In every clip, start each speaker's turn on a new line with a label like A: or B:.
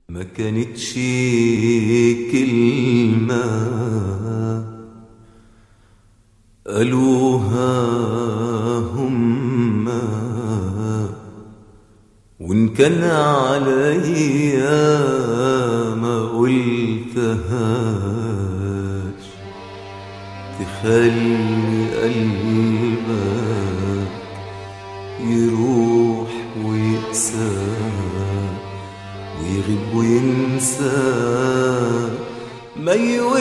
A: ما كانتش كلمة قالوها هما، وإن كان عليا ما قلتهاش تخلي قلبك يروح ويقسى ويغيب وينسى ما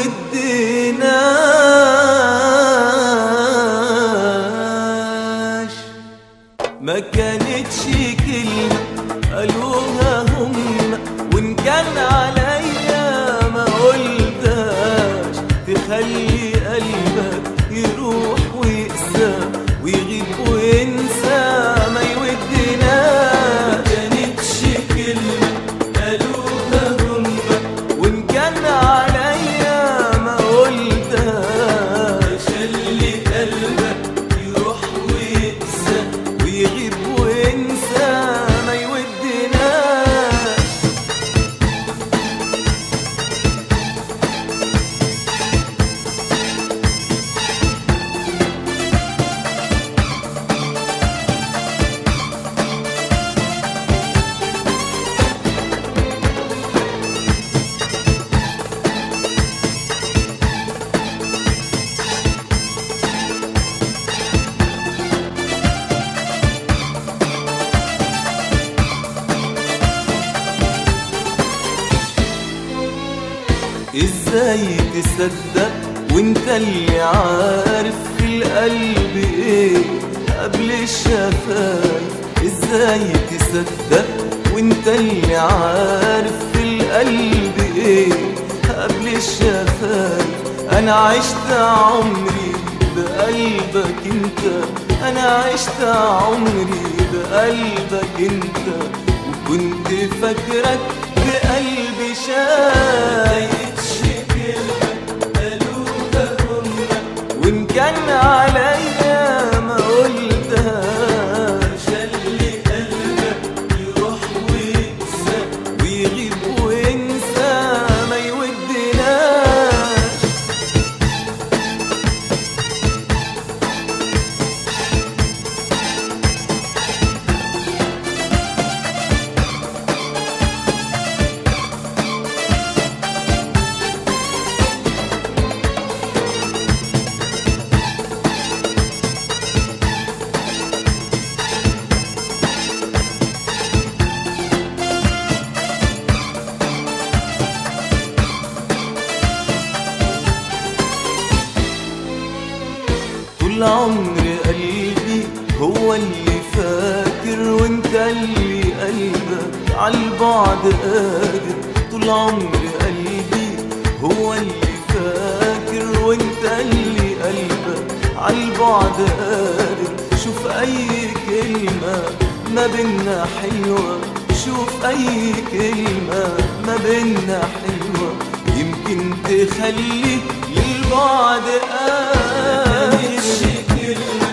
A: يودناش. ما كانتش كلمة قالوها هم، وإن كان عليا ما قلتهاش تخلي قلبك يروح ويقسى ويغيب وينسى ما يودناش. ما كانتش كلمة قالوها هم، وإن كان عليا ما قلتهاش تخلي قلبك يروح ويقسى ويغيب وينسى ما يودناش. ازاي تصدق وانت اللي عارف في القلب ايه قبل الشفايف؟ ازاي تصدق وانت اللي عارف في القلب ايه قبل الشفايف؟ انا عشت عمري بقلبك انت، انا عشت عمري بقلبك انت، وكنت فاكرك بقلبي شايف. وإن كان عليا ما قلتهاش خلي قلبك يروح ويقسى ويغيب وينسى ما يودناش. طول عمر قلبي هو اللي فاكر، وانت اللي قلبك عالبعد قادر. طول عمر قلبي هو اللي فاكر، وانت اللي قلبك عالبعد قادر. شوف اي كلمة ما بينا حلوة، شوف اي كلمة ما بينا حلوة، يمكن تخلي للبعد قادر.